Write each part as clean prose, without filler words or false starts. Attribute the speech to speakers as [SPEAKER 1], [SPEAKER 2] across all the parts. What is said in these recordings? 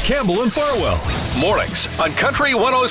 [SPEAKER 1] Campbell and Farwell. Mornings on Country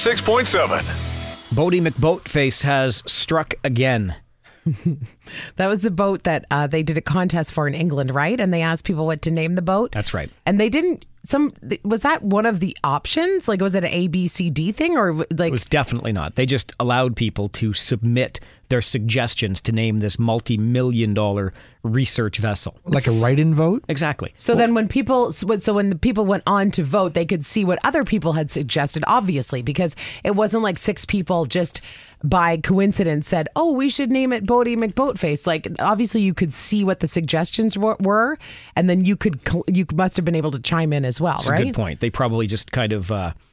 [SPEAKER 1] 106.7.
[SPEAKER 2] Bodie McBoatface has struck again.
[SPEAKER 3] That was the boat that they did a contest for in England, right? And they asked people what to name the boat.
[SPEAKER 2] That's right.
[SPEAKER 3] And they didn't. Was that one of the options? Like, was it an A, B, C, D thing, or like?
[SPEAKER 2] It was definitely not. They just allowed people to submit their suggestions to name this multi-million-dollar research vessel.
[SPEAKER 4] Like a write-in vote?
[SPEAKER 2] Exactly.
[SPEAKER 3] So then when the people went on to vote, they could see what other people had suggested, obviously, because it wasn't like six people just by coincidence said, oh, we should name it Bodie McBoatface. Like, obviously you could see what the suggestions were, and then you must have been able to chime in as well,
[SPEAKER 2] That's
[SPEAKER 3] right?
[SPEAKER 2] a good point. They probably just kind of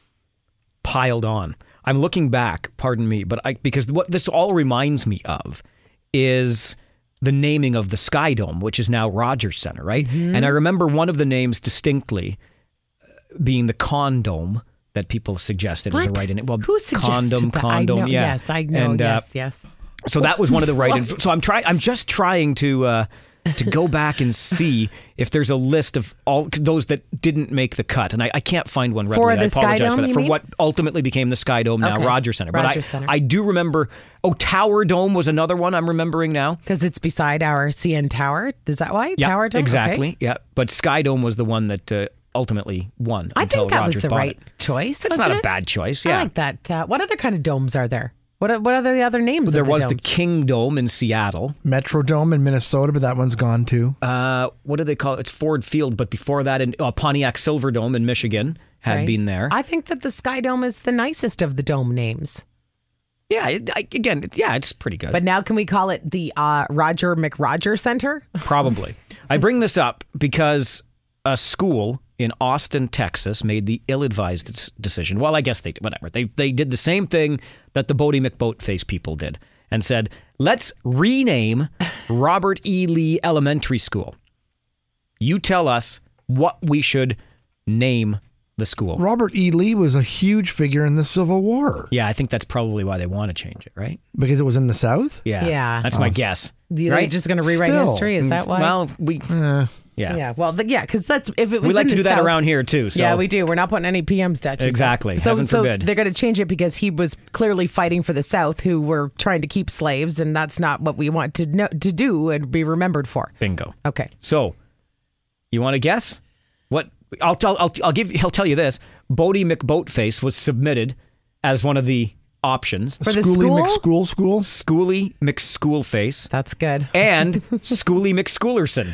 [SPEAKER 2] piled on. I'm looking back, pardon me, but because what this all reminds me of is the naming of the Sky Dome, which is now Rogers Center, right? Mm-hmm. And I remember one of the names distinctly being the Condome that people suggested as a write-in. Well,
[SPEAKER 3] who suggested that?
[SPEAKER 2] Condom, yeah.
[SPEAKER 3] Yes, I know.
[SPEAKER 2] And,
[SPEAKER 3] yes.
[SPEAKER 2] So that was one of the write-in. So I'm just trying to go back and see if there's a list of all those that didn't make the cut. And I can't find one readily.
[SPEAKER 3] For the
[SPEAKER 2] I apologize
[SPEAKER 3] Sky Dome,
[SPEAKER 2] for what ultimately became the Sky Dome, now Rogers Center.
[SPEAKER 3] Rogers Center.
[SPEAKER 2] I do remember, Tower Dome was another one I'm remembering now.
[SPEAKER 3] Because it's beside our CN Tower. Is that why?
[SPEAKER 2] Yeah,
[SPEAKER 3] Tower Dome?
[SPEAKER 2] Exactly,
[SPEAKER 3] Okay.
[SPEAKER 2] yeah. But Sky Dome was the one that ultimately won.
[SPEAKER 3] I think that
[SPEAKER 2] Rogers
[SPEAKER 3] was the
[SPEAKER 2] bought
[SPEAKER 3] right
[SPEAKER 2] it.
[SPEAKER 3] choice.
[SPEAKER 2] It's not a bad choice, yeah.
[SPEAKER 3] I like that. What other kind of domes are there? What are the other names
[SPEAKER 2] There
[SPEAKER 3] of the
[SPEAKER 2] was
[SPEAKER 3] domes?
[SPEAKER 2] the King Dome in Seattle.
[SPEAKER 4] Metrodome in Minnesota, but that one's gone too.
[SPEAKER 2] What do they call it? It's Ford Field, but before that, in Pontiac Silverdome in Michigan had been there.
[SPEAKER 3] I think that the Sky Dome is the nicest of the dome names.
[SPEAKER 2] Yeah, it's pretty good.
[SPEAKER 3] But now can we call it the Roger McRoger Center?
[SPEAKER 2] Probably. I bring this up because a school in Austin, Texas, made the ill-advised decision. Well, I guess they did, whatever. They did the same thing that the Bodie McBoatface people did and said, let's rename Robert E. Lee Elementary School. You tell us what we should name the school.
[SPEAKER 4] Robert E. Lee was a huge figure in the Civil War.
[SPEAKER 2] Yeah, I think that's probably why they want to change it, right?
[SPEAKER 4] Because it was in the South?
[SPEAKER 2] Yeah. That's my guess.
[SPEAKER 3] They're
[SPEAKER 2] right?
[SPEAKER 3] just going to rewrite
[SPEAKER 4] Still.
[SPEAKER 3] history? Is that why?
[SPEAKER 2] Well,
[SPEAKER 4] Yeah.
[SPEAKER 3] Yeah, well, because that's if it was.
[SPEAKER 2] We like
[SPEAKER 3] in
[SPEAKER 2] to
[SPEAKER 3] the
[SPEAKER 2] do that
[SPEAKER 3] South,
[SPEAKER 2] around here too. So.
[SPEAKER 3] Yeah, we do. We're not putting any PM statues.
[SPEAKER 2] Exactly.
[SPEAKER 3] Up. So
[SPEAKER 2] Heaven forbid.
[SPEAKER 3] they're going to change it because he was clearly fighting for the South, who were trying to keep slaves, and that's not what we want to do and be remembered for.
[SPEAKER 2] Bingo.
[SPEAKER 3] Okay.
[SPEAKER 2] So, you want to guess? What I'll tell you this. Bodie McBoatface was submitted as one of the options.
[SPEAKER 3] For the
[SPEAKER 4] Schoolie
[SPEAKER 3] school?
[SPEAKER 4] McSchool?
[SPEAKER 2] Schoolie McSchoolface.
[SPEAKER 3] That's good.
[SPEAKER 2] And Schoolie McSchoolerson.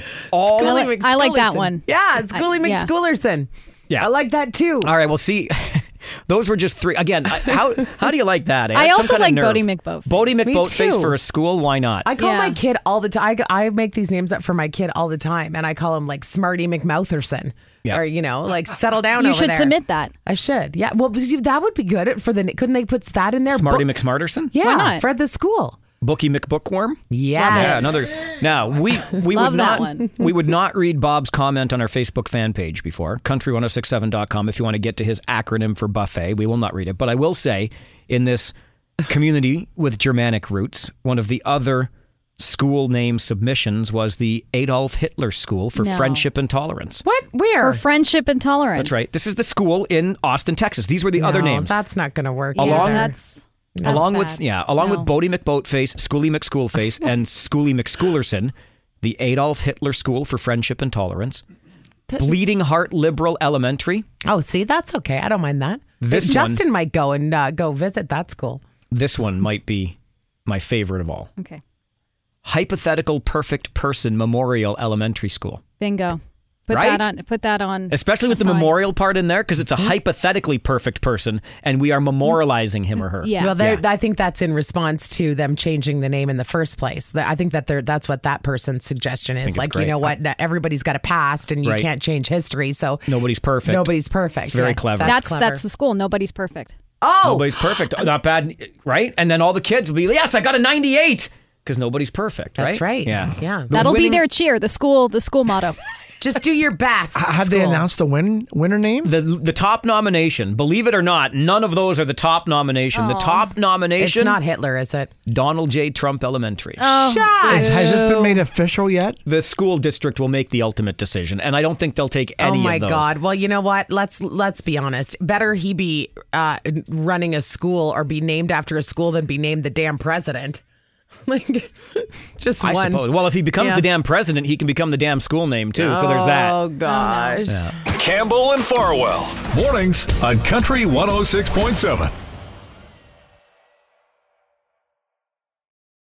[SPEAKER 5] I like that one.
[SPEAKER 3] Yeah, Schoolie
[SPEAKER 5] yeah.
[SPEAKER 3] McSchoolerson.
[SPEAKER 2] Yeah.
[SPEAKER 3] I like that too.
[SPEAKER 2] All right, well, see, those were just three. Again, how do you like that?
[SPEAKER 5] I
[SPEAKER 2] That's some
[SPEAKER 5] also
[SPEAKER 2] kind of
[SPEAKER 5] like
[SPEAKER 2] nerve.
[SPEAKER 5] Bodie McBoatface.
[SPEAKER 2] Bodie
[SPEAKER 3] Me
[SPEAKER 2] McBoatface
[SPEAKER 3] too.
[SPEAKER 2] for a school, why not?
[SPEAKER 3] I call
[SPEAKER 5] Yeah.
[SPEAKER 3] my kid all the time. I make these names up for my kid all the time, and I call him like Smarty McMoutherson.
[SPEAKER 2] Yeah.
[SPEAKER 3] Or, like settle down
[SPEAKER 5] You
[SPEAKER 3] over
[SPEAKER 5] should
[SPEAKER 3] there.
[SPEAKER 5] submit that.
[SPEAKER 3] I should. Yeah. Well, that would be good for couldn't they put that in there?
[SPEAKER 2] Smarty McSmarterson?
[SPEAKER 3] Yeah.
[SPEAKER 5] Why not?
[SPEAKER 3] For the school.
[SPEAKER 2] Bookie McBookworm?
[SPEAKER 3] Yes.
[SPEAKER 2] Yeah, another. Now, we
[SPEAKER 5] Love
[SPEAKER 2] would
[SPEAKER 5] that
[SPEAKER 2] not
[SPEAKER 5] one.
[SPEAKER 2] we would not read Bob's comment on our Facebook fan page before, country1067.com, if you want to get to his acronym for buffet. We will not read it. But I will say, in this community with Germanic roots, one of the other school name submissions was the Adolf Hitler School for
[SPEAKER 5] No.
[SPEAKER 2] Friendship and Tolerance.
[SPEAKER 3] What? Where?
[SPEAKER 5] For friendship and tolerance.
[SPEAKER 2] That's right. This is the school in Austin, Texas. These were the other
[SPEAKER 3] No,
[SPEAKER 2] names.
[SPEAKER 3] That's not going to work.
[SPEAKER 5] Yeah,
[SPEAKER 2] Along-
[SPEAKER 5] that's
[SPEAKER 2] along
[SPEAKER 5] bad.
[SPEAKER 2] with Bodie McBoatface, Schoolie McSchoolface, and Schoolie McSchoolerson, the Adolf Hitler School for Friendship and Tolerance, Bleeding Heart Liberal Elementary.
[SPEAKER 3] Oh, see, that's okay. I don't mind that.
[SPEAKER 2] This
[SPEAKER 3] If Justin might go and go visit. That's cool.
[SPEAKER 2] This one might be my favorite of all.
[SPEAKER 5] Okay.
[SPEAKER 2] Hypothetical Perfect Person Memorial Elementary School.
[SPEAKER 5] Bingo. Put
[SPEAKER 2] Right?
[SPEAKER 5] that on.
[SPEAKER 2] Especially with the
[SPEAKER 5] a sign.
[SPEAKER 2] memorial part in there, because it's a hypothetically perfect person, and we are memorializing him or her.
[SPEAKER 5] Yeah.
[SPEAKER 3] Well,
[SPEAKER 2] Yeah.
[SPEAKER 3] I think that's in response to them changing the name in the first place. I think that's what that person's suggestion is.
[SPEAKER 2] it's
[SPEAKER 3] Like,
[SPEAKER 2] great.
[SPEAKER 3] you know what? Everybody's got a past, and you
[SPEAKER 2] Right.
[SPEAKER 3] can't change history. So
[SPEAKER 2] Nobody's perfect.
[SPEAKER 3] nobody's perfect.
[SPEAKER 2] It's very clever.
[SPEAKER 5] That's
[SPEAKER 3] clever.
[SPEAKER 5] the school. Nobody's perfect.
[SPEAKER 3] Oh,
[SPEAKER 2] Nobody's perfect. Not bad, right? And then all the kids will be, yes, I got a 98. Because nobody's perfect, right?
[SPEAKER 3] That's right.
[SPEAKER 2] Yeah.
[SPEAKER 3] Yeah.
[SPEAKER 5] That'll be
[SPEAKER 2] winning-
[SPEAKER 5] their cheer. The school motto.
[SPEAKER 3] Just do your best.
[SPEAKER 4] Have they
[SPEAKER 3] school.
[SPEAKER 4] announced a winner name?
[SPEAKER 2] The top nomination, believe it or not, none of those are the top nomination. The top nomination,
[SPEAKER 3] It's not Hitler, is it?
[SPEAKER 2] Donald J. Trump Elementary.
[SPEAKER 3] Shut.
[SPEAKER 4] Has this been made official yet?
[SPEAKER 2] The school district will make the ultimate decision, and I don't think they'll take any
[SPEAKER 3] Oh my
[SPEAKER 2] of those.
[SPEAKER 3] God! Well, you know what? Let's be honest. Better he be running a school or be named after a school than be named the damn president. Like, just
[SPEAKER 2] I
[SPEAKER 3] one.
[SPEAKER 2] suppose. Well, if he becomes
[SPEAKER 3] Yeah.
[SPEAKER 2] the damn president, he can become the damn school name too. So there's that.
[SPEAKER 3] Oh gosh.
[SPEAKER 1] Campbell and Farwell. Mornings on Country 106.7.